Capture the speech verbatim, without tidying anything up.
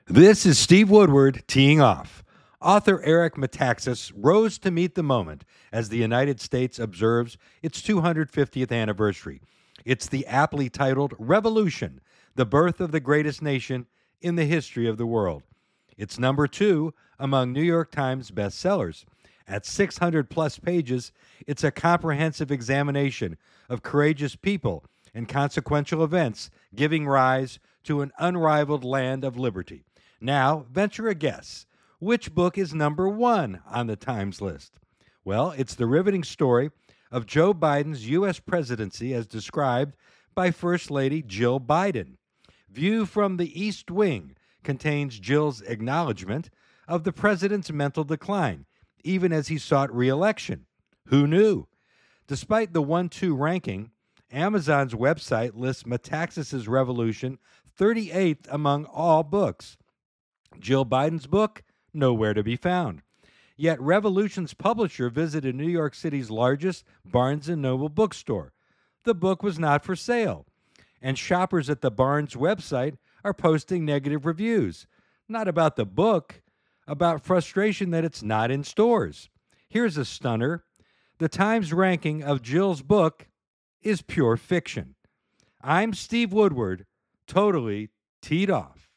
This is Steve Woodward teeing off. Author Eric Metaxas rose to meet the moment as the United States observes its two hundred fiftieth anniversary. It's the aptly titled Revolution, the birth of the greatest nation in the history of the world. It's number two among New York Times bestsellers. At six hundred plus pages, it's a comprehensive examination of courageous people and consequential events giving rise to an unrivaled land of liberty. Now, venture a guess. Which book is number one on the Times list? Well, it's the riveting story of Joe Biden's U S presidency as described by First Lady Jill Biden. View from the East Wing contains Jill's acknowledgement of the president's mental decline, even as he sought re-election. Who knew? Despite the one two ranking, Amazon's website lists Metaxas' Revolution thirty-eighth among all books. Jill Biden's book, nowhere to be found. Yet Revolution's publisher visited New York City's largest Barnes and Noble bookstore. The book was not for sale, and shoppers at the Barnes website are posting negative reviews, not about the book, about frustration that it's not in stores. Here's a stunner. The Times ranking of Jill's book is pure fiction. I'm Steve Woodward, totally teed off.